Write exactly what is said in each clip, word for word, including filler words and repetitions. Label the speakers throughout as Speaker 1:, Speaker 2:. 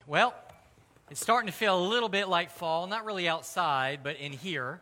Speaker 1: Well, it's starting to feel a little bit like fall, not really outside, but in here.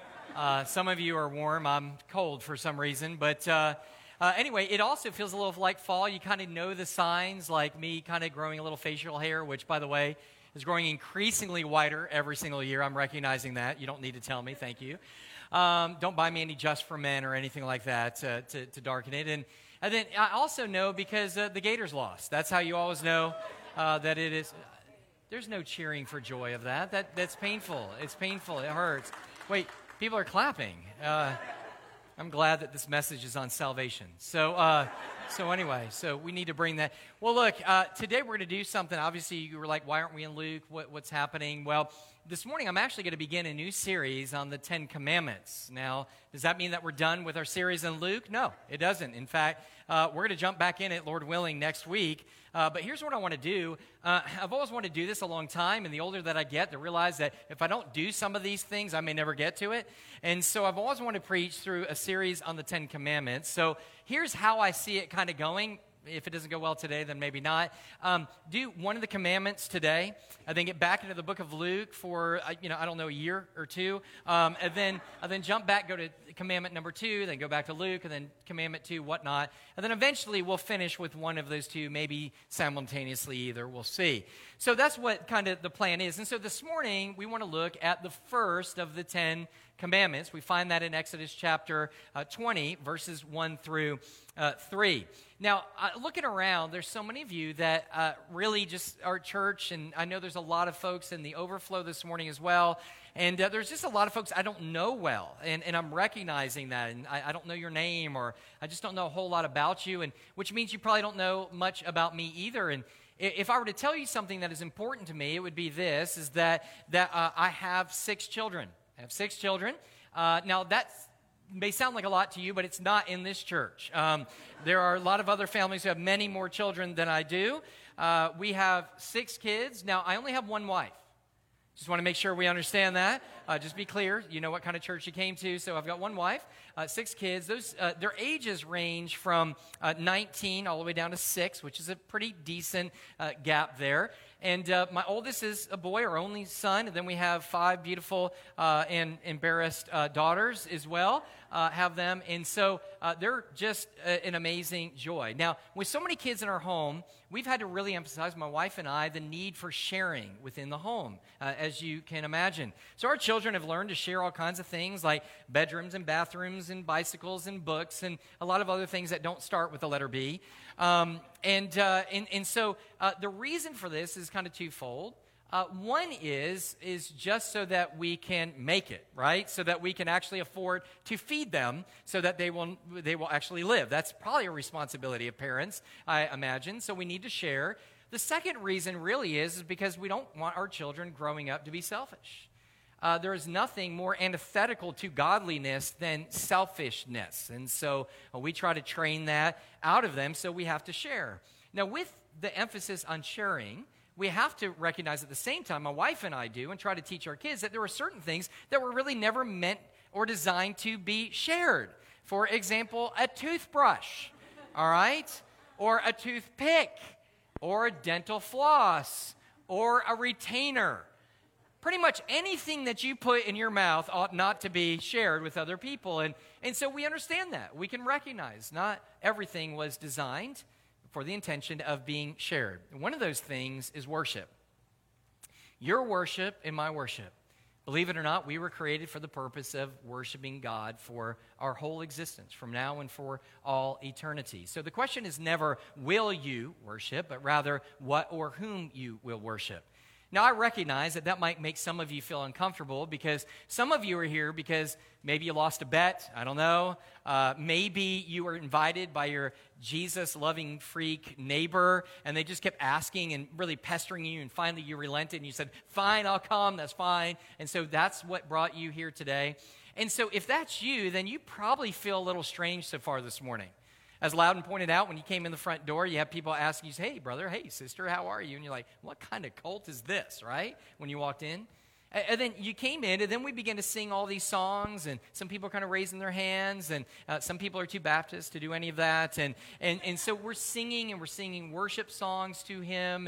Speaker 1: Uh, some of you are warm, I'm cold for some reason, but uh, uh, anyway, it also feels a little like fall. You kind of know the signs, like me kind of growing a little facial hair, which, by the way, is growing increasingly whiter every single year. I'm recognizing that. You don't need to tell me, thank you. Um, don't buy me any Just for Men or anything like that uh, to, to darken it. And, and then I also know because uh, the Gators lost. That's how you always know uh, that it is. There's no cheering for joy of that. That that's painful. It's painful. It hurts. Wait, people are clapping. Uh, I'm glad that this message is on salvation. So, uh, so anyway, so we need to bring that. Well, look, uh, today we're going to do something. Obviously, you were like, why aren't we in Luke? What, what's happening? Well, this morning I'm actually going to begin a new series on the Ten Commandments. Now, does that mean that we're done with our series in Luke? No, it doesn't. In fact, uh, we're going to jump back in it, Lord willing, next week. Uh, but here's what I want to do. Uh, I've always wanted to do this a long time, and the older that I get, to realize that if I don't do some of these things, I may never get to it. And so I've always wanted to preach through a series on the Ten Commandments. So here's how I see it kind of going. If it doesn't go well today, then maybe not. Um, do one of the commandments today, and then get back into the book of Luke for, uh, you know, I don't know, a year or two. Um, and then and then jump back, go to commandment number two, then go back to Luke, and then commandment two, whatnot. And then eventually we'll finish with one of those two, maybe simultaneously either. We'll see. So that's what kind of the plan is. And so this morning, we want to look at the first of the Ten Commandments. We find that in Exodus chapter uh, twenty, verses one through uh, three. Now, uh, looking around, there's so many of you that uh, really just are church, and I know there's a lot of folks in the overflow this morning as well, and uh, there's just a lot of folks I don't know well, and, and I'm recognizing that, and I, I don't know your name, or I just don't know a whole lot about you, and which means you probably don't know much about me either, and if I were to tell you something that is important to me, it would be this, is that, that uh, I have six children. I have six children. Uh, now, that may sound like a lot to you, but it's not in this church. Um, there are a lot of other families who have many more children than I do. Uh, we have six kids. Now, I only have one wife. Just want to make sure we understand that. Uh, just be clear, you know what kind of church you came to. So I've got one wife, uh, six kids. Those uh, their ages range from uh, nineteen all the way down to six, which is a pretty decent uh, gap there. And uh, my oldest is a boy, our only son. And then we have five beautiful uh, and embarrassed uh, daughters as well. Uh, have them. And so uh, they're just uh, an amazing joy. Now, with so many kids in our home, we've had to really emphasize, my wife and I, the need for sharing within the home, uh, as you can imagine. So our children have learned to share all kinds of things like bedrooms and bathrooms and bicycles and books and a lot of other things that don't start with the letter B. Um, and, uh, and and so uh, the reason for this is kind of twofold. Uh, one is is just so that we can make it, right? So that we can actually afford to feed them, so that they will they will actually live. That's probably a responsibility of parents, I imagine. So we need to share. The second reason really is, is because we don't want our children growing up to be selfish. Uh, there is nothing more antithetical to godliness than selfishness. And so uh, we try to train that out of them, so we have to share. Now, with the emphasis on sharing, we have to recognize at the same time, my wife and I do, and try to teach our kids that there are certain things that were really never meant or designed to be shared. For example, a toothbrush, all right? Or a toothpick, or a dental floss, or a retainer. Pretty much anything that you put in your mouth ought not to be shared with other people. And, and so we understand that. We can recognize not everything was designed for the intention of being shared. And one of those things is worship. Your worship and my worship. Believe it or not, we were created for the purpose of worshiping God for our whole existence, from now and for all eternity. So the question is never, will you worship, but rather, what or whom you will worship. Now, I recognize that that might make some of you feel uncomfortable because some of you are here because maybe you lost a bet, I don't know. Uh, maybe you were invited by your Jesus-loving freak neighbor, and they just kept asking and really pestering you, and finally you relented and you said, fine, I'll come, that's fine. And so that's what brought you here today. And so if that's you, then you probably feel a little strange so far this morning. As Loudon pointed out, when you came in the front door, you have people asking you, hey, brother, hey, sister, how are you? And you're like, what kind of cult is this, right? When you walked in. And then you came in, and then we began to sing all these songs, and some people are kind of raising their hands, and uh, some people are too Baptist to do any of that. And, and, and so we're singing, and we're singing worship songs to him, and,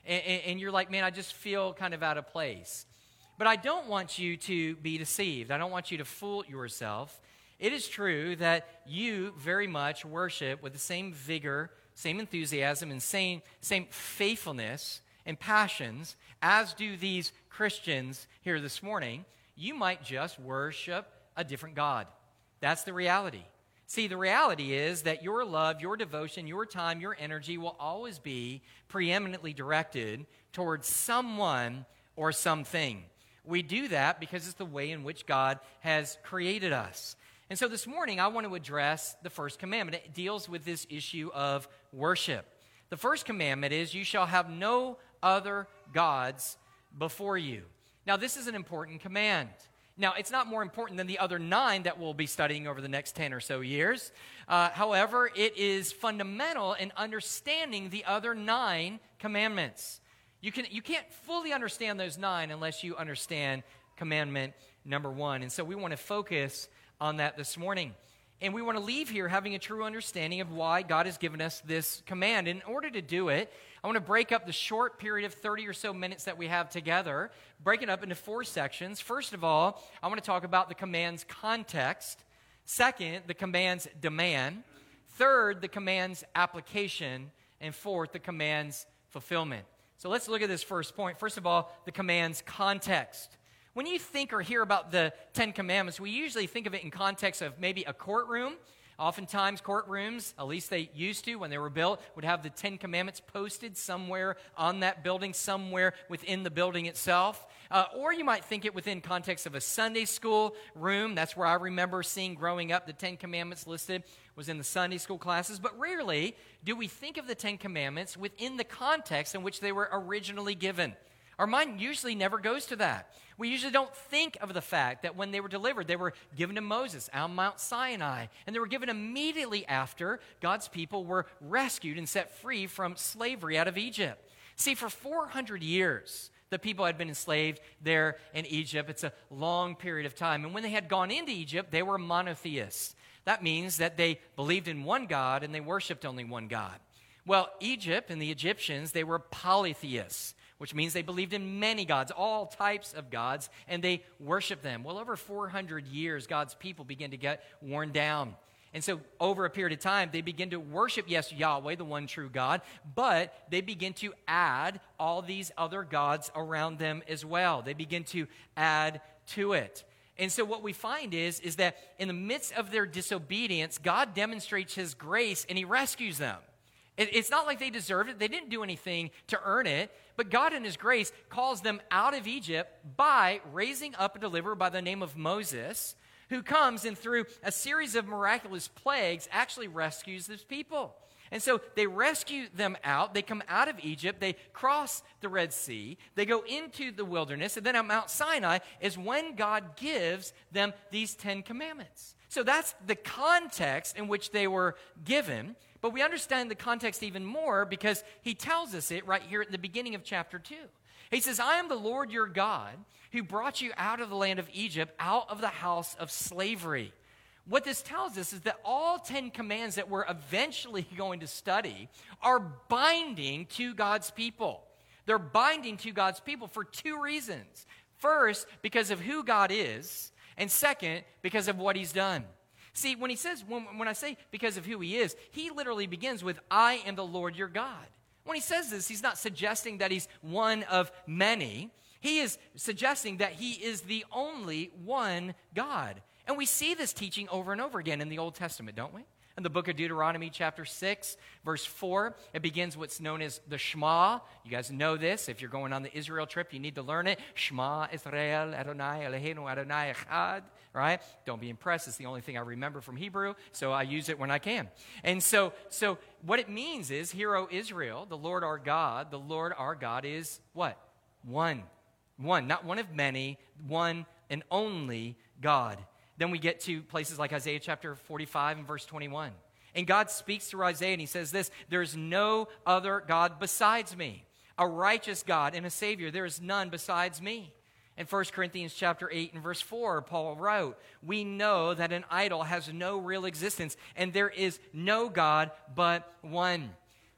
Speaker 1: and, and you're like, man, I just feel kind of out of place. But I don't want you to be deceived. I don't want you to fool yourself. It is true that you very much worship with the same vigor, same enthusiasm, and same, same faithfulness and passions as do these Christians here this morning. You might just worship a different God. That's the reality. See, the reality is that your love, your devotion, your time, your energy will always be preeminently directed towards someone or something. We do that because it's the way in which God has created us. And so this morning, I want to address the first commandment. It deals with this issue of worship. The first commandment is, you shall have no other gods before you. Now, this is an important command. Now, it's not more important than the other nine that we'll be studying over the next ten or so years. Uh, however, it is fundamental in understanding the other nine commandments. You can, you can't fully understand those nine unless you understand commandment number one. And so we want to focus on that this morning. And we want to leave here having a true understanding of why God has given us this command. In order to do it, I want to break up the short period of thirty or so minutes that we have together, break it up into four sections. First of all, I want to talk about the command's context. Second, the command's demand. Third, the command's application. And fourth, the command's fulfillment. So let's look at this first point. First of all, the command's context. When you think or hear about the Ten Commandments, we usually think of it in context of maybe a courtroom. Oftentimes, courtrooms, at least they used to when they were built, would have the Ten Commandments posted somewhere on that building, somewhere within the building itself. Uh, or you might think it within context of a Sunday school room. That's where I remember seeing growing up the Ten Commandments listed was in the Sunday school classes. But rarely do we think of the Ten Commandments within the context in which they were originally given. Our mind usually never goes to that. We usually don't think of the fact that when they were delivered, they were given to Moses on Mount Sinai, and they were given immediately after God's people were rescued and set free from slavery out of Egypt. See, for four hundred years, the people had been enslaved there in Egypt. It's a long period of time. And when they had gone into Egypt, they were monotheists. That means that they believed in one God and they worshiped only one God. Well, Egypt and the Egyptians, they were polytheists, which means they believed in many gods, all types of gods, and they worshiped them. Well, over four hundred years, God's people began to get worn down. And so over a period of time, they begin to worship, yes, Yahweh, the one true God, but they begin to add all these other gods around them as well. They begin to add to it. And so what we find is, is that in the midst of their disobedience, God demonstrates his grace and he rescues them. It's not like they deserved it. They didn't do anything to earn it. But God in his grace calls them out of Egypt by raising up a deliverer by the name of Moses, who comes and through a series of miraculous plagues actually rescues his people. And so they rescue them out. They come out of Egypt. They cross the Red Sea. They go into the wilderness. And then at Mount Sinai is when God gives them these Ten Commandments. So that's the context in which they were given. But we understand the context even more because he tells us it right here at the beginning of chapter two. He says, I am the Lord your God who brought you out of the land of Egypt, out of the house of slavery. What this tells us is that all Ten Commands that we're eventually going to study are binding to God's people. They're binding to God's people for two reasons. First, because of who God is, and second, because of what he's done. See, when he says, when, when I say because of who he is, he literally begins with, I am the Lord your God. When he says this, he's not suggesting that he's one of many. He is suggesting that he is the only one God. And we see this teaching over and over again in the Old Testament, don't we? In the book of Deuteronomy chapter six, verse four, it begins what's known as the Shema. You guys know this. If you're going on the Israel trip, you need to learn it. Shema Israel Adonai Eloheinu Adonai Echad, right? Don't be impressed. It's the only thing I remember from Hebrew, so I use it when I can. And so, so what it means is, hear, O Israel, the Lord our God, the Lord our God is what? One. One, not one of many, one and only God. Then we get to places like Isaiah chapter forty-five and verse twenty-one. And God speaks through Isaiah and he says this, there's no other God besides me, a righteous God and a Savior. There is none besides me. In First Corinthians chapter eight and verse four, Paul wrote, we know that an idol has no real existence and there is no God but one.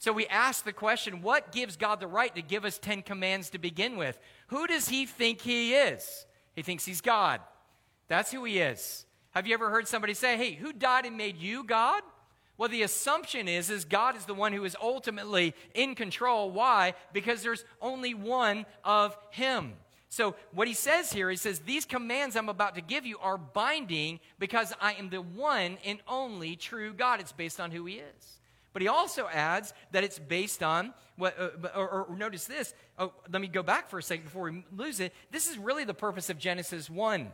Speaker 1: So we ask the question, what gives God the right to give us Ten Commands to begin with? Who does he think he is? He thinks he's God. That's who he is. Have you ever heard somebody say, hey, who died and made you God? Well, the assumption is, is God is the one who is ultimately in control. Why? Because there's only one of him. So what he says here, he says, these commands I'm about to give you are binding because I am the one and only true God. It's based on who he is. But he also adds that it's based on, what, uh, or, or notice this, oh, let me go back for a second before we lose it. This is really the purpose of Genesis one.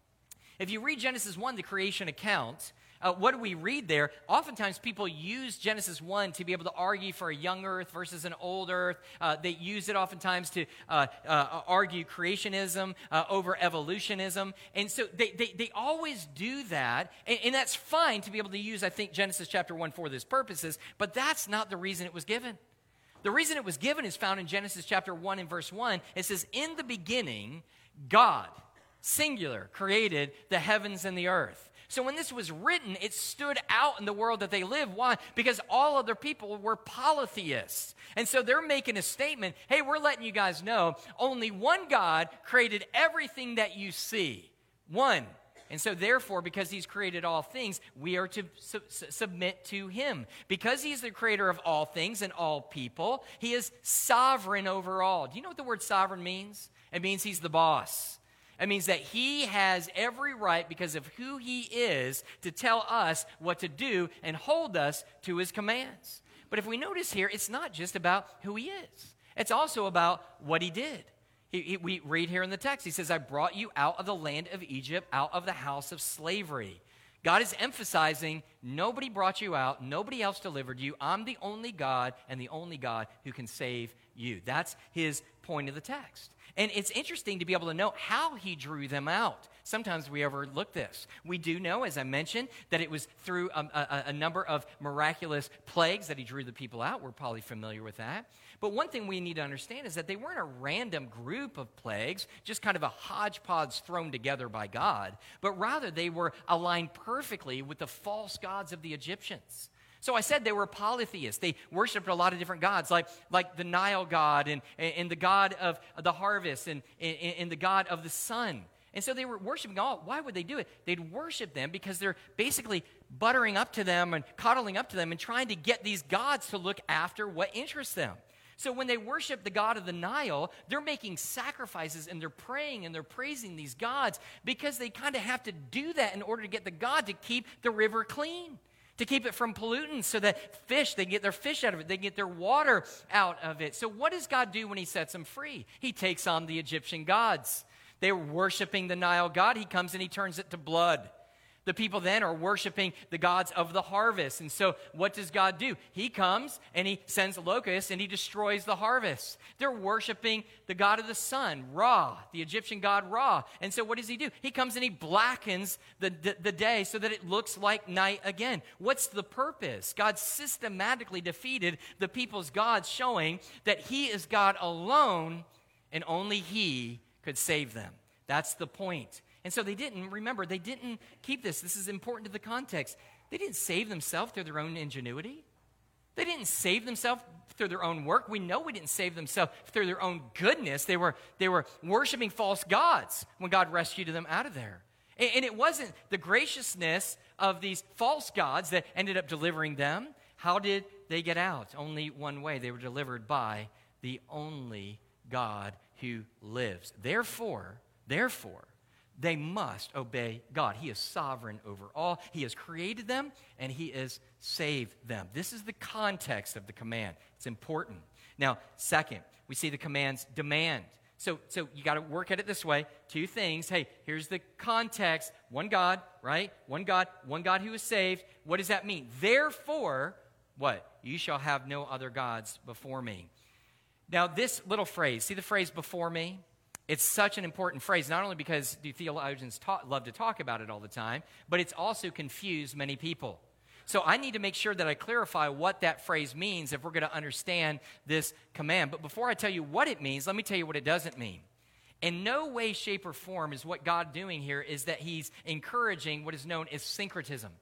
Speaker 1: If you read Genesis one, the creation account, uh, what do we read there? Oftentimes people use Genesis one to be able to argue for a young earth versus an old earth. Uh, they use it oftentimes to uh, uh, argue creationism uh, over evolutionism. And so they, they, they always do that. And, and that's fine to be able to use, I think, Genesis chapter one for these purposes. But that's not the reason it was given. The reason it was given is found in Genesis chapter one and verse one. It says, in the beginning, God, singular, created the heavens and the earth. So when this was written, it stood out in the world that they live. Why? Because all other people were polytheists. And so they're making a statement, hey, we're letting you guys know only one God created everything that you see. One. And so therefore, because he's created all things, we are to su- submit to him. Because he's the creator of all things and all people, he is sovereign over all. Do you know what the word sovereign means? It means he's the boss. It means that he has every right, because of who he is, to tell us what to do and hold us to his commands. But if we notice here, it's not just about who he is. It's also about what he did. He, he, we read here in the text, he says, I brought you out of the land of Egypt, out of the house of slavery. God is emphasizing, nobody brought you out, nobody else delivered you. I'm the only God and the only God who can save you. That's his point of the text. And it's interesting to be able to know how he drew them out. Sometimes we overlook this. We do know, as I mentioned, that it was through a, a, a number of miraculous plagues that he drew the people out. We're probably familiar with that. But one thing we need to understand is that they weren't a random group of plagues, just kind of a hodgepodge thrown together by God, but rather they were aligned perfectly with the false gods of the Egyptians. So I said they were polytheists. They worshiped a lot of different gods, like, like the Nile god and, and the god of the harvest and, and, and the god of the sun. And so they were worshiping all. Why would they do it? They'd worship them because they're basically buttering up to them and coddling up to them and trying to get these gods to look after what interests them. So when they worship the god of the Nile, they're making sacrifices and they're praying and they're praising these gods because they kind of have to do that in order to get the god to keep the river clean, to keep it from pollutants so that fish, they get their fish out of it, they get their water out of it. So what does God do when he sets them free? He takes on the Egyptian gods. They were worshiping the Nile god. He comes and he turns it to blood. The people then are worshiping the gods of the harvest. And so what does God do? He comes and he sends locusts and he destroys the harvest. They're worshiping the god of the sun, Ra, the Egyptian god Ra. And so what does he do? He comes and he blackens the, the, the day so that it looks like night again. What's the purpose? God systematically defeated the people's gods, showing that he is God alone and only he could save them. That's the point. And so they didn't, remember, they didn't keep this. This is important to the context. They didn't save themselves through their own ingenuity. They didn't save themselves through their own work. We know we didn't save themselves through their own goodness. They were, they were worshiping false gods when God rescued them out of there. And, and it wasn't the graciousness of these false gods that ended up delivering them. How did they get out? Only one way. They were delivered by the only God who lives. Therefore, therefore, they must obey God. He is sovereign over all. He has created them, and he has saved them. This is the context of the command. It's important. Now, second, we see the command's demand. So, so you got to work at it this way. Two things. Hey, here's the context. One God, right? One God, one God who is saved. What does that mean? Therefore, what? You shall have no other gods before me. Now, this little phrase, see the phrase before me? It's such an important phrase, not only because do theologians talk, love to talk about it all the time, but it's also confused many people. So I need to make sure that I clarify what that phrase means if we're going to understand this command. But before I tell you what it means, let me tell you what it doesn't mean. In no way, shape, or form is what God doing here is that he's encouraging what is known as syncretism.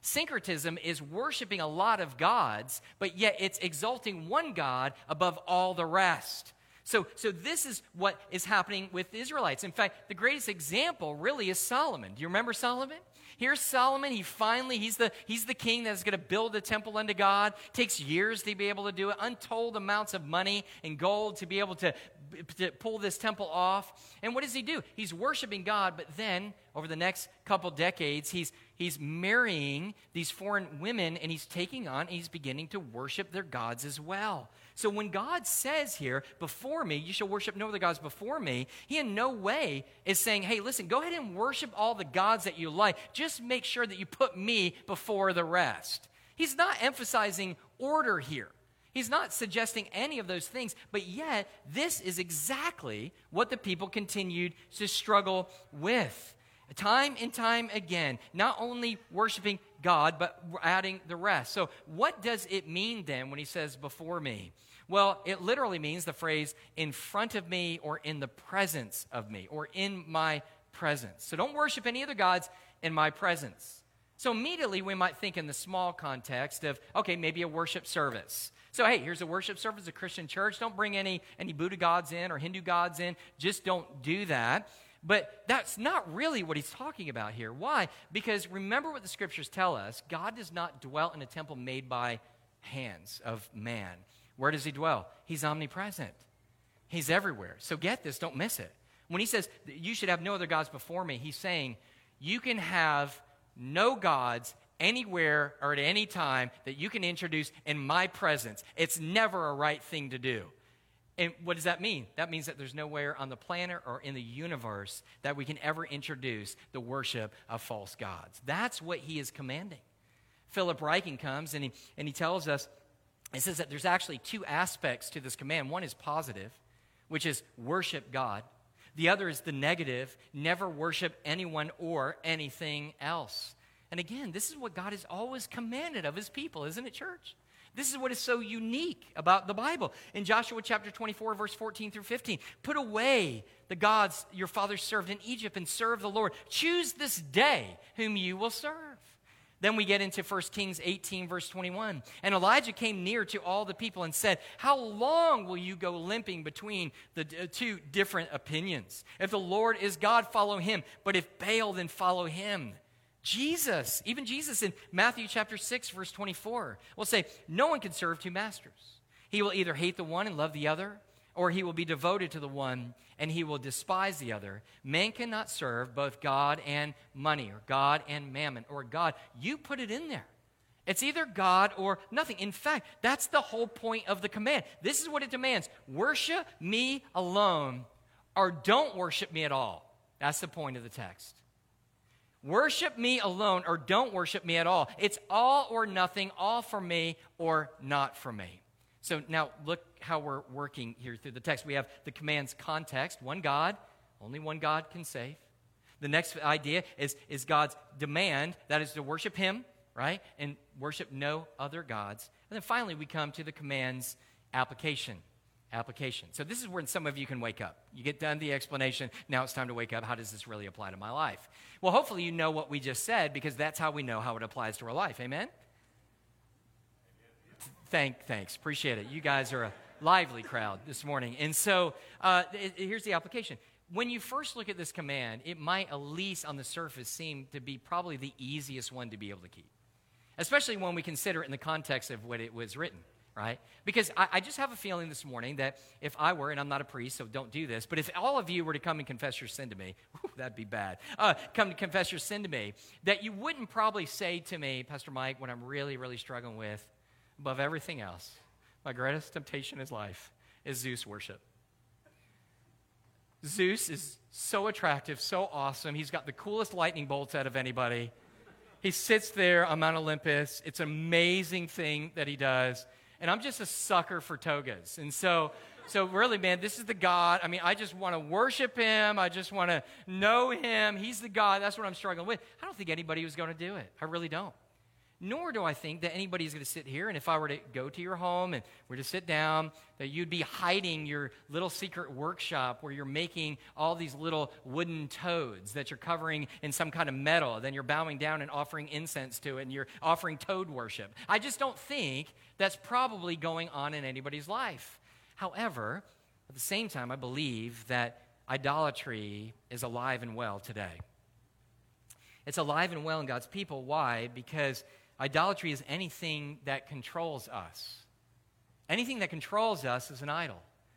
Speaker 1: Syncretism is worshiping a lot of gods, but yet it's exalting one God above all the rest. So, so this is what is happening with the Israelites. In fact, the greatest example really is Solomon. Do you remember Solomon? Here's Solomon. He finally, he's the, he's the king that's going to build a temple unto God. Takes years to be able to do it. Untold amounts of money and gold to be able to, to pull this temple off. And what does he do? He's worshiping God, but then over the next couple decades, he's, he's marrying these foreign women, and he's taking on, and he's beginning to worship their gods as well. So when God says here, before me, you shall worship no other gods before me, he in no way is saying, hey, listen, go ahead and worship all the gods that you like. Just make sure that you put me before the rest. He's not emphasizing order here. He's not suggesting any of those things, but yet this is exactly what the people continued to struggle with. Time and time again, not only worshiping God, but adding the rest. So what does it mean then when he says before me? Well, it literally means the phrase in front of me or in the presence of me or in my presence. So don't worship any other gods in my presence. So immediately we might think in the small context of, okay, maybe a worship service. So hey, here's a worship service, a Christian church. Don't bring any, any Buddha gods in or Hindu gods in. Just don't do that. But that's not really what he's talking about here. Why? Because remember what the scriptures tell us. God does not dwell in a temple made by hands of man. Where does he dwell? He's omnipresent. He's everywhere. So get this, don't miss it. When he says, you should have no other gods before me, he's saying, you can have no gods anywhere or at any time that you can introduce in my presence. It's never a right thing to do. And what does that mean? That means that there's nowhere on the planet or in the universe that we can ever introduce the worship of false gods. That's what he is commanding. Philip Ryken comes and he, and he tells us, it says that there's actually two aspects to this command. One is positive, which is worship God. The other is the negative, never worship anyone or anything else. And again, this is what God has always commanded of his people, isn't it, church? This is what is so unique about the Bible. In Joshua chapter twenty-four, verse fourteen through fifteen, put away the gods your fathers served in Egypt and serve the Lord. Choose this day whom you will serve. Then we get into First Kings eighteen, verse twenty-one. And Elijah came near to all the people and said, how long will you go limping between the two different opinions? If the Lord is God, follow him. But if Baal, then follow him. Jesus, even Jesus in Matthew chapter six, verse twenty-four, will say, no one can serve two masters. He will either hate the one and love the other, or he will be devoted to the one and he will despise the other. Man cannot serve both God and money, or God and mammon, or God. You put it in there. It's either God or nothing. In fact, that's the whole point of the command. This is what it demands. Worship me alone, or don't worship me at all. That's the point of the text. Worship me alone or don't worship me at all. It's all or nothing, all for me or not for me. So now look how we're working here through the text. We have the command's context, one God, only one God can save. The next idea is, is God's demand, that is to worship him, right? And worship no other gods. And then finally we come to the command's application. Application. So this is where some of you can wake up. You get done the explanation. Now it's time to wake up. How does this really apply to my life? Well, hopefully you know what we just said, because that's how we know how it applies to our life. Amen? Thank, thanks. Appreciate it. You guys are a lively crowd this morning. And so uh, it, here's the application. When you first look at this command, it might, at least on the surface, seem to be probably the easiest one to be able to keep, especially when we consider it in the context of what it was written. Right? Because I, I just have a feeling this morning that if I were, and I'm not a priest, so don't do this, but if all of you were to come and confess your sin to me, whew, that'd be bad, uh, come to confess your sin to me, that you wouldn't probably say to me, Pastor Mike, what I'm really, really struggling with, above everything else, my greatest temptation in life is Zeus worship. Zeus is so attractive, so awesome. He's got the coolest lightning bolts out of anybody. He sits there on Mount Olympus. It's an amazing thing that he does. And I'm just a sucker for togas. And so, so really, man, this is the God. I mean, I just want to worship him. I just want to know him. He's the God. That's what I'm struggling with. I don't think anybody was going to do it. I really don't. nor do I think that anybody's going to sit here, and if I were to go to your home and were to sit down, that you'd be hiding your little secret workshop where you're making all these little wooden toads that you're covering in some kind of metal. Then you're bowing down and offering incense to it, and you're offering toad worship. I just don't think that's probably going on in anybody's life. However, at the same time, I believe that idolatry is alive and well today. It's alive and well in God's people. Why? Because idolatry is anything that controls us. Anything that controls us is an idol.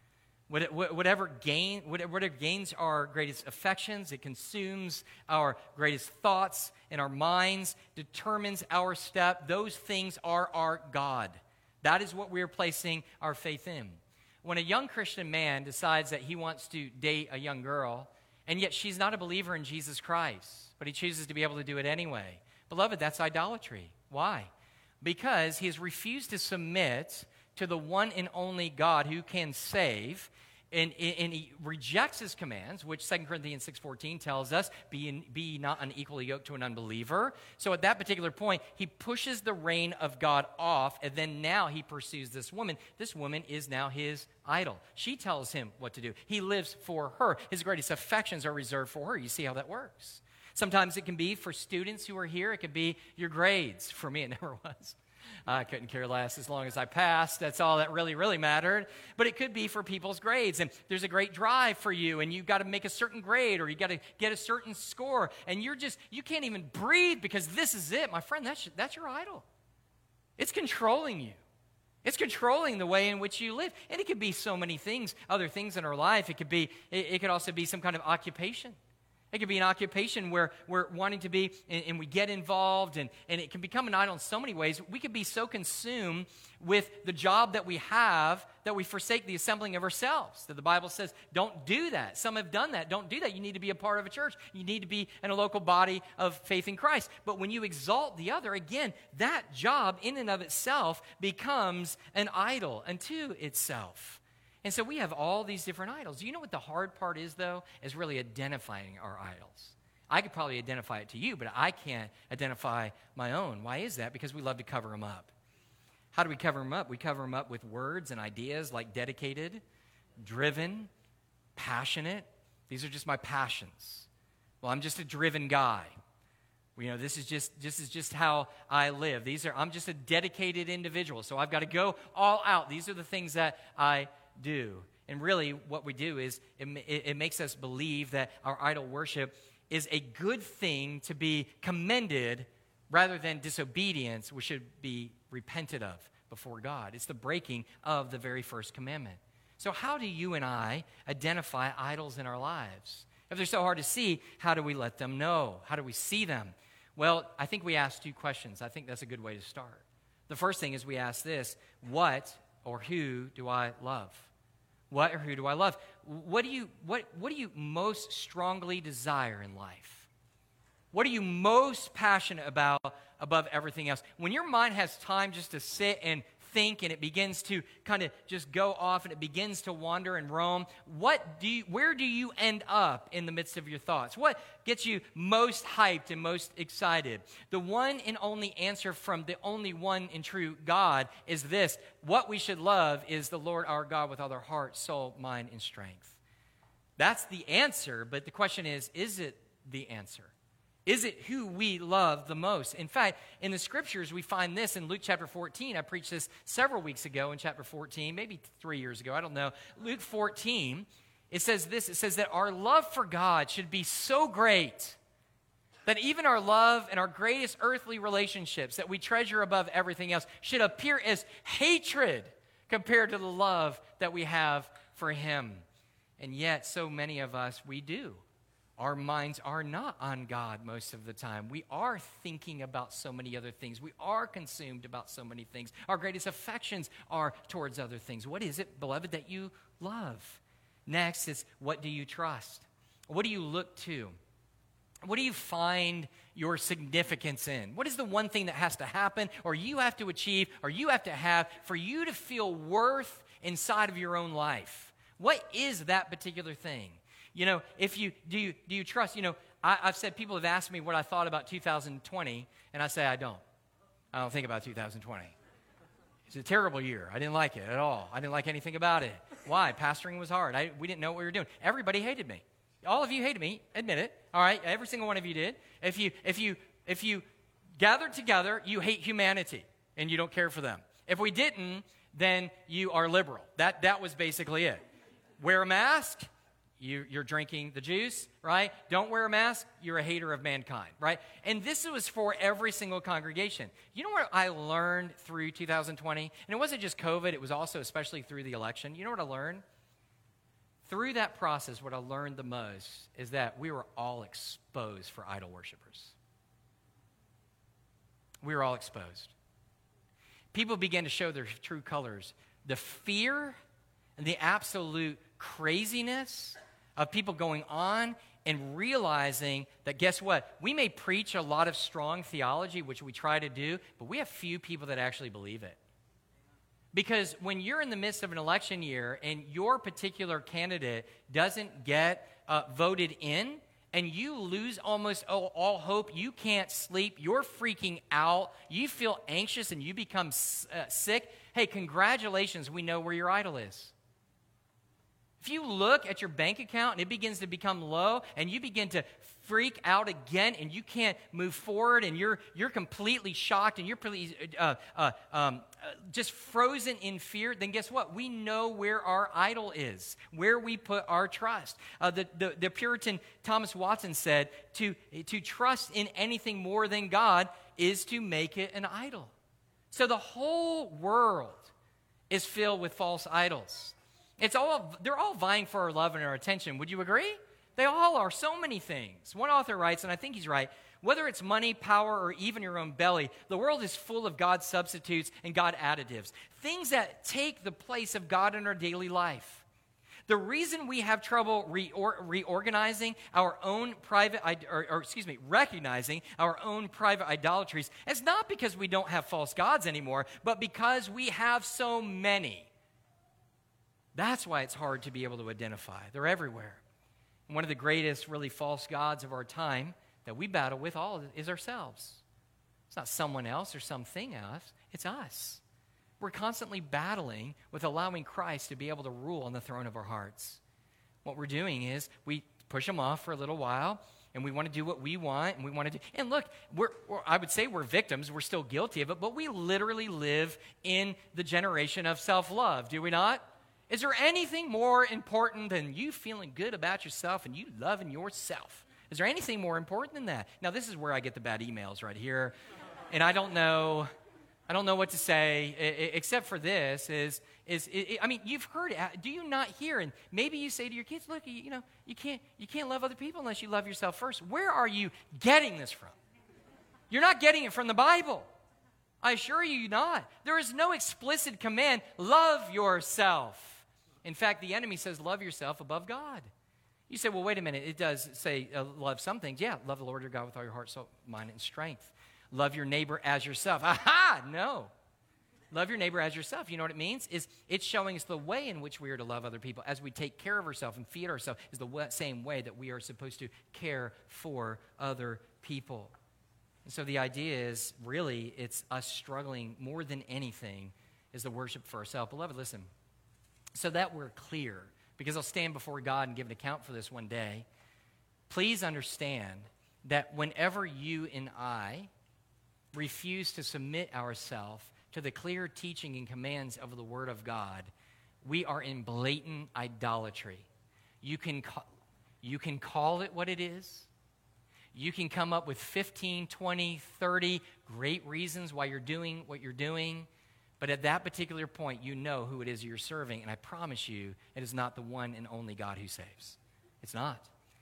Speaker 1: Whatever, gain, whatever gains our greatest affections, it consumes our greatest thoughts and our minds, determines our step. Those things are our God. That is what we're placing our faith in. When a young Christian man decides that he wants to date a young girl, and yet she's not a believer in Jesus Christ, but he chooses to be able to do it anyway. Beloved, that's idolatry. Why? Because he has refused to submit to the one and only God who can save, and, and he rejects his commands, which Second Corinthians six fourteen tells us, be, in, be not unequally yoked to an unbeliever. So at that particular point, he pushes the reign of God off, and then now he pursues this woman. This woman is now his idol. She tells him what to do. He lives for her. His greatest affections are reserved for her. You see how that works. Sometimes it can be for students who are here. It could be your grades. For me, it never was. I couldn't care less as long as I passed. That's all that really, really mattered. But it could be for people's grades. And there's a great drive for you, and you've got to make a certain grade, or you got to get a certain score. And you're just, you can't even breathe because this is it. My friend, that's, that's your idol. It's controlling you. It's controlling the way in which you live. And it could be so many things, other things in our life. It could be, it, it could also be some kind of occupation. It could be an occupation where we're wanting to be, and, and we get involved, and, and it can become an idol in so many ways. We could be so consumed with the job that we have that we forsake the assembling of ourselves. That the Bible says, don't do that. Some have done that. Don't do that. You need to be a part of a church. You need to be in a local body of faith in Christ. But when you exalt the other, again, that job in and of itself becomes an idol unto itself. And so we have all these different idols. Do you know what the hard part is, though? Is really identifying our idols. I could probably identify it to you, but I can't identify my own. Why is that? Because we love to cover them up. How do we cover them up? We cover them up with words and ideas like dedicated, driven, passionate. These are just my passions. Well, I'm just a driven guy. You know, this is just this is just how I live. These are I'm just a dedicated individual, so I've got to go all out. These are the things that I do. And really what we do is it, it makes us believe that our idol worship is a good thing to be commended rather than disobedience, which should be repented of before God. It's the breaking of the very first commandment. So how do you and I identify idols in our lives? If they're so hard to see, how do we let them know? How do we see them? Well, I think we ask two questions. I think that's a good way to start. The first thing is we ask this: what or who do I love? What or who do I love? What do you what what do you most strongly desire in life? What are you most passionate about above everything else? When your mind has time just to sit and think, and it begins to kind of just go off and it begins to wander and roam, what do you, where do you end up in the midst of your thoughts? What gets you most hyped and most excited? The one and only answer from the only one and true God is this: what we should love is the Lord our God with all our heart, soul, mind, and strength. That's the answer, but the question is, is it the answer? Is it who we love the most? In fact, in the scriptures, we find this in Luke chapter fourteen. I preached this several weeks ago in chapter fourteen, maybe three years ago, I don't know. Luke fourteen, it says this, it says that our love for God should be so great that even our love and our greatest earthly relationships that we treasure above everything else should appear as hatred compared to the love that we have for Him. And yet, so many of us, we do. Our minds are not on God most of the time. We are thinking about so many other things. We are consumed about so many things. Our greatest affections are towards other things. What is it, beloved, that you love? Next is, what do you trust? What do you look to? What do you find your significance in? What is the one thing that has to happen, or you have to achieve, or you have to have for you to feel worth inside of your own life? What is that particular thing? You know, if you do you do you trust, you know, I, I've said, people have asked me what I thought about two thousand twenty, and I say I don't. I don't think about two thousand twenty. It's a terrible year. I didn't like it at all. I didn't like anything about it. Why? Pastoring was hard. I, we didn't know what we were doing. Everybody hated me. All of you hated me. Admit it. All right? Every single one of you did. If you, if you, if you gathered together, you hate humanity, and you don't care for them. If we didn't, then you are liberal. That, that was basically it. Wear a mask, you, you're drinking the juice, right? Don't wear a mask, you're a hater of mankind, right? And this was for every single congregation. You know what I learned through two thousand twenty? And it wasn't just COVID, it was also especially through the election. You know what I learned? Through that process, what I learned the most is that we were all exposed for idol worshipers. We were all exposed. People began to show their true colors. The fear and the absolute craziness of people going on and realizing that, guess what? We may preach a lot of strong theology, which we try to do, but we have few people that actually believe it. Because when you're in the midst of an election year and your particular candidate doesn't get uh, voted in, and you lose almost all, all hope, you can't sleep, you're freaking out, you feel anxious, and you become uh, sick, hey, congratulations, we know where your idol is. If you look at your bank account and it begins to become low and you begin to freak out again and you can't move forward and you're you're completely shocked and you're pretty, uh, uh, um, uh, just frozen in fear, then guess what? We know where our idol is, where we put our trust. Uh, the, the, the Puritan Thomas Watson said, to, to trust in anything more than God is to make it an idol. So the whole world is filled with false idols. It's all, they're all vying for our love and our attention. Would you agree? They all are. So many things. One author writes, and I think he's right, whether it's money, power, or even your own belly, the world is full of God substitutes and God additives, things that take the place of God in our daily life. The reason we have trouble reor- reorganizing our own private, or, or excuse me, recognizing our own private idolatries is not because we don't have false gods anymore, but because we have so many. That's why it's hard to be able to identify. They're everywhere. And one of the greatest really false gods of our time that we battle with all is ourselves. It's not someone else or something else. It's us. We're constantly battling with allowing Christ to be able to rule on the throne of our hearts. What we're doing is we push him off for a little while, and we want to do what we want, and we want to do. And look, we're, we're, I would say we're victims. We're still guilty of it, but we literally live in the generation of self-love, do we not? Is there anything more important than you feeling good about yourself and you loving yourself? Is there anything more important than that? Now, this is where I get the bad emails right here, and I don't know, I don't know what to say except for this. Is is I mean, you've heard it. Do you not hear? And maybe you say to your kids, "Look, you know, you can't you can't love other people unless you love yourself first." Where are you getting this from? You're not getting it from the Bible. I assure you, not. There is no explicit command, love yourself. In fact, the enemy says, love yourself above God. You say, well, wait a minute. It does say uh, love some things. Yeah, love the Lord your God with all your heart, soul, mind, and strength. Love your neighbor as yourself. Aha! No. Love your neighbor as yourself. You know what it means? Is it's showing us the way in which we are to love other people. As we take care of ourselves and feed ourselves is the w- same way that we are supposed to care for other people. And so the idea is, really, it's us struggling more than anything is the worship for ourselves. Beloved, listen. So that we're clear, because I'll stand before God and give an account for this one day, please understand that whenever you and I refuse to submit ourselves to the clear teaching and commands of the Word of God, we are in blatant idolatry. You can, ca- you can call it what it is. You can come up with fifteen, twenty, thirty great reasons why you're doing what you're doing. But at that particular point, you know who it is you're serving, and I promise you, it is not the one and only God who saves. It's not.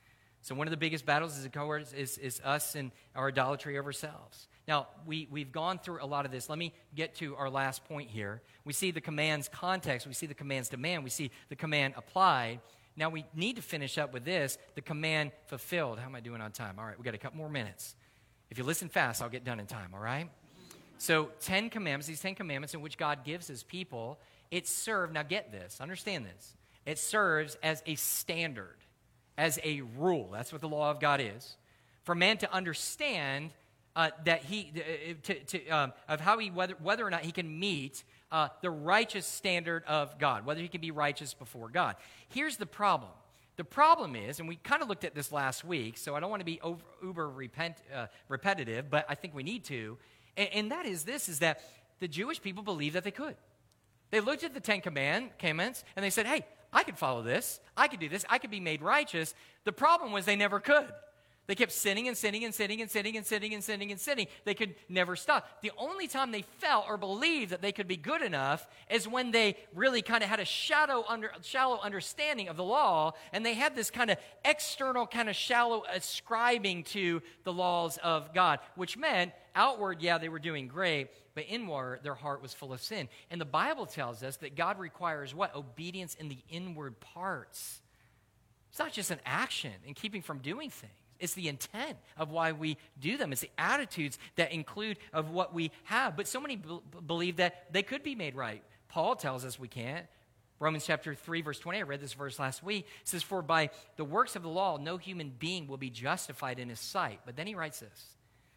Speaker 1: So one of the biggest battles is, is, is us and our idolatry of ourselves. Now, we, we've gone through a lot of this. Let me get to our last point here. We see the command's context. We see the command's demand. We see the command applied. Now, we need to finish up with this, the command fulfilled. How am I doing on time? All right, we've got a couple more minutes. If you listen fast, I'll get done in time, all right? So, Ten Commandments, these Ten Commandments in which God gives his people, it serves, now get this, understand this, it serves as a standard, as a rule. That's what the law of God is. For man to understand uh, that he, uh, to, to, um, of how he, whether, whether or not he can meet uh, the righteous standard of God, whether he can be righteous before God. Here's the problem. The problem is, and we kind of looked at this last week, so I don't want to be over, uber repent, uh, repetitive, but I think we need to, and, and that is this, is that the Jewish people believed that they could. They looked at the Ten Command, Commandments, and they said, hey, I could follow this, I could do this, I could be made righteous. The problem was they never could. They kept sinning and sinning and sinning and sinning and sinning and sinning and sinning. They could never stop. The only time they felt or believed that they could be good enough is when they really kind of had a shadow under, shallow understanding of the law, and they had this kind of external kind of shallow ascribing to the laws of God, which meant outward, yeah, they were doing great, but inward, their heart was full of sin. And the Bible tells us that God requires what? Obedience in the inward parts. It's not just an action and keeping from doing things. It's the intent of why we do them. It's the attitudes that include of what we have. But so many b- believe that they could be made right. Paul tells us we can't. Romans chapter three, verse twenty, I read this verse last week. It says, for by the works of the law, no human being will be justified in his sight. But then he writes this.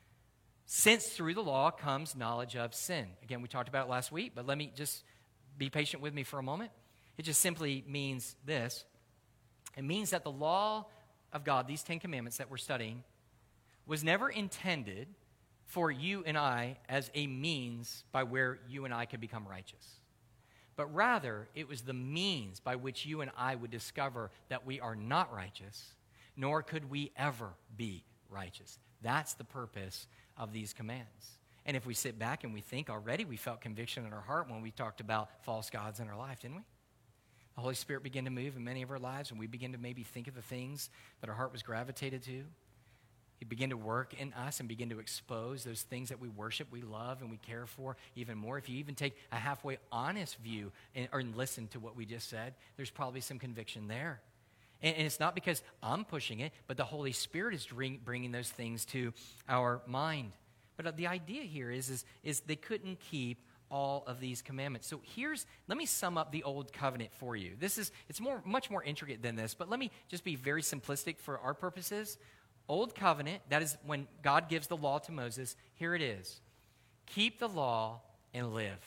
Speaker 1: Since through the law comes knowledge of sin. Again, we talked about it last week, but let me just be patient with me for a moment. It just simply means this. It means that the law of God, these Ten Commandments that we're studying, was never intended for you and I as a means by where you and I could become righteous. But rather, it was the means by which you and I would discover that we are not righteous, nor could we ever be righteous. That's the purpose of these commands. And if we sit back and we think already, we felt conviction in our heart when we talked about false gods in our life, didn't we? The Holy Spirit began to move in many of our lives, and we begin to maybe think of the things that our heart was gravitated to. He began to work in us and begin to expose those things that we worship, we love, and we care for even more. If you even take a halfway honest view and, or listen to what we just said, there's probably some conviction there. And, and it's not because I'm pushing it, but the Holy Spirit is bring, bringing those things to our mind. But the idea here is, is, is they couldn't keep all of these commandments. So here's, let me sum up the old covenant for you. This is, it's more, much more intricate than this, but let me just be very simplistic for our purposes. Old covenant, that is when God gives the law to Moses. Here it is. Keep the law and live.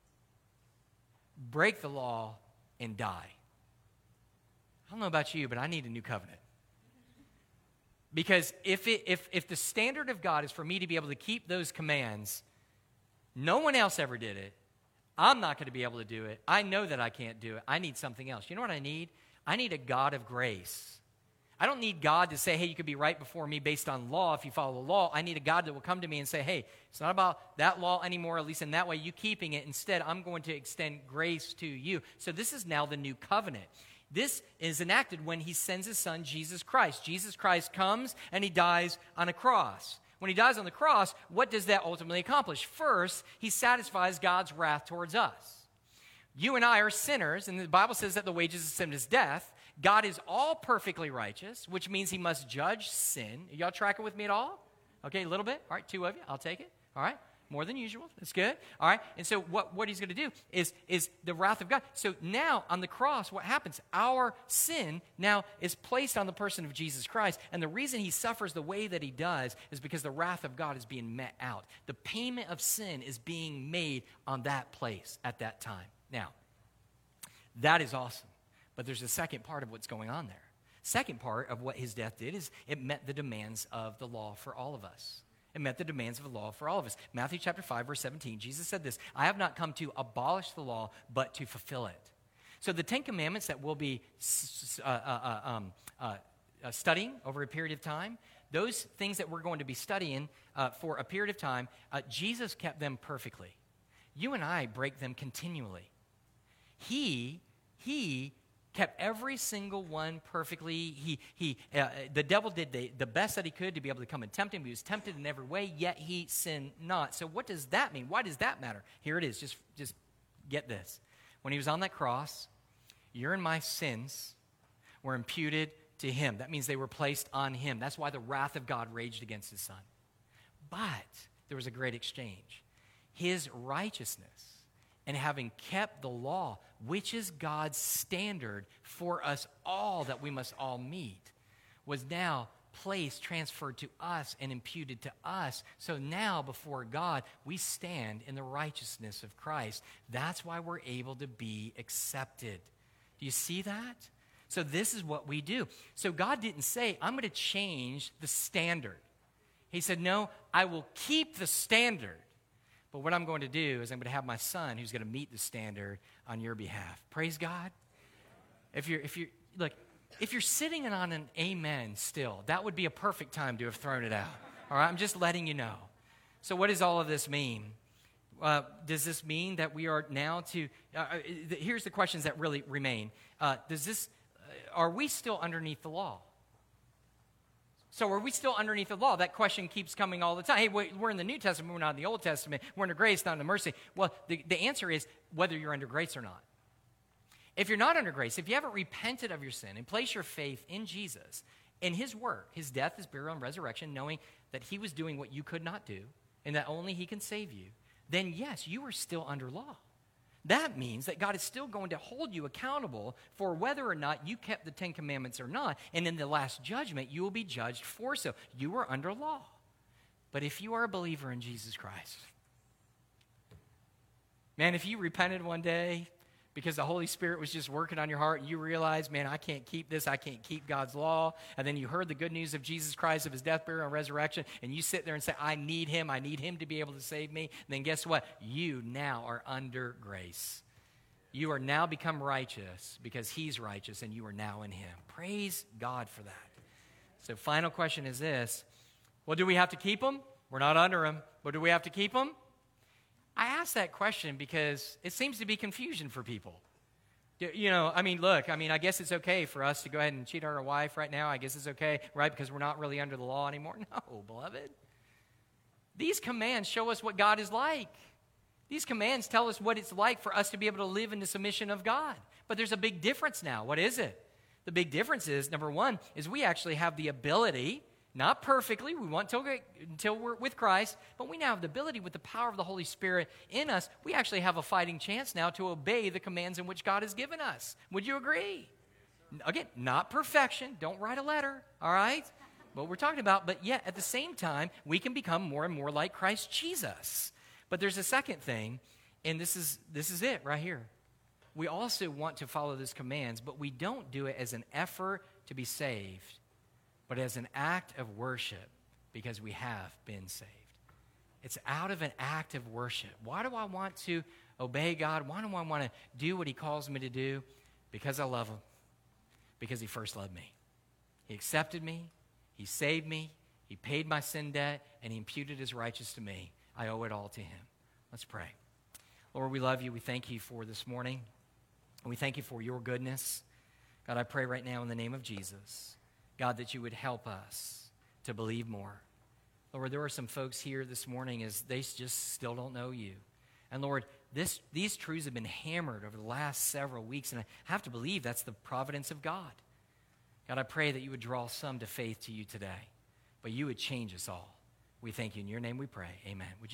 Speaker 1: Break the law and die. I don't know about you, but I need a new covenant. Because if it, if if the standard of God is for me to be able to keep those commands, no one else ever did it. I'm not going to be able to do it. I know that I can't do it. I need something else. You know what I need? I need a God of grace. I don't need God to say, hey, you could be right before me based on law if you follow the law. I need a God that will come to me and say, hey, it's not about that law anymore, at least in that way, you keeping it. Instead, I'm going to extend grace to you. So this is now the new covenant. This is enacted when he sends his son, Jesus Christ. Jesus Christ comes and he dies on a cross. When he dies on the cross, what does that ultimately accomplish? First, he satisfies God's wrath towards us. You and I are sinners, and the Bible says that the wages of sin is death. God is all perfectly righteous, which means he must judge sin. Are y'all tracking with me at all? Okay, a little bit. All right, two of you. I'll take it. All right. More than usual. That's good. All right. And so what, what he's going to do is, is the wrath of God. So now on the cross, what happens? Our sin now is placed on the person of Jesus Christ. And the reason he suffers the way that he does is because the wrath of God is being met out. The payment of sin is being made on that place at that time. Now, that is awesome. But there's a second part of what's going on there. Second part of what his death did is it met the demands of the law for all of us. It met the demands of the law for all of us. Matthew chapter five, verse seventeen, Jesus said this, I have not come to abolish the law, but to fulfill it. So the Ten Commandments that we'll be uh, uh, um, uh, uh, studying over a period of time, those things that we're going to be studying uh, for a period of time, uh, Jesus kept them perfectly. You and I break them continually. He, he kept every single one perfectly. He, he, uh, the devil did the, the best that he could to be able to come and tempt him. He was tempted in every way, yet he sinned not. So what does that mean? Why does that matter? Here it is. Just, just get this. When he was on that cross, your and my sins were imputed to him. That means they were placed on him. That's why the wrath of God raged against his son. But there was a great exchange. His righteousness, and having kept the law, which is God's standard for us all that we must all meet, was now place transferred to us and imputed to us. So now before God, we stand in the righteousness of Christ. That's why we're able to be accepted. Do you see that? So this is what we do. So God didn't say, I'm going to change the standard. He said, no, I will keep the standard. But what I'm going to do is I'm going to have my son who's going to meet the standard on your behalf. Praise God. If you're, if you're, look, if you're sitting on an amen still, that would be a perfect time to have thrown it out. All right, I'm just letting you know. So what does all of this mean? Uh, does this mean that we are now to, uh, here's the questions that really remain. Uh, does this, uh, are we still underneath the law? So are we still underneath the law? That question keeps coming all the time. Hey, we're in the New Testament, we're not in the Old Testament. We're under grace, not under mercy. Well, the, the answer is whether you're under grace or not. If you're not under grace, if you haven't repented of your sin and placed your faith in Jesus, in his work, his death, his burial, and resurrection, knowing that he was doing what you could not do and that only he can save you, then yes, you are still under law. That means that God is still going to hold you accountable for whether or not you kept the Ten Commandments or not. And in the last judgment, you will be judged for so. You are under law. But if you are a believer in Jesus Christ, man, if you repented one day because the Holy Spirit was just working on your heart and you realized, man, I can't keep this, I can't keep God's law, and then you heard the good news of Jesus Christ, of his death, burial, and resurrection, and you sit there and say, I need him, I need him to be able to save me, then guess what? You now are under grace. You are now become righteous because he's righteous and you are now in him. Praise God for that. So final question is this. Well, do we have to keep them? We're not under them, but do we have to keep them? I ask that question because it seems to be confusion for people. You know, I mean, look, I mean, I guess it's okay for us to go ahead and cheat on our wife right now. I guess it's okay, right, because we're not really under the law anymore. No, beloved. These commands show us what God is like. These commands tell us what it's like for us to be able to live in the submission of God. But there's a big difference now. What is it? The big difference is, number one, is we actually have the ability, not perfectly, we want until, until we're with Christ, but we now have the ability with the power of the Holy Spirit in us. We actually have a fighting chance now to obey the commands in which God has given us. Would you agree? Again, not perfection. Don't write a letter, all right? What we're talking about, but yet at the same time, we can become more and more like Christ Jesus. But there's a second thing, and this is this is it right here. We also want to follow these commands, but we don't do it as an effort to be saved, but as an act of worship because we have been saved. It's out of an act of worship. Why do I want to obey God? Why do I want to do what he calls me to do? Because I love him. Because he first loved me. He accepted me. He saved me. He paid my sin debt, and he imputed his righteousness to me. I owe it all to him. Let's pray. Lord, we love you. We thank you for this morning. And we thank you for your goodness. God, I pray right now in the name of Jesus, God, that you would help us to believe more. Lord, there are some folks here this morning as they just still don't know you. And Lord, this, these truths have been hammered over the last several weeks, and I have to believe that's the providence of God. God, I pray that you would draw some to faith to you today, but you would change us all. We thank you. In your name we pray. Amen. Would you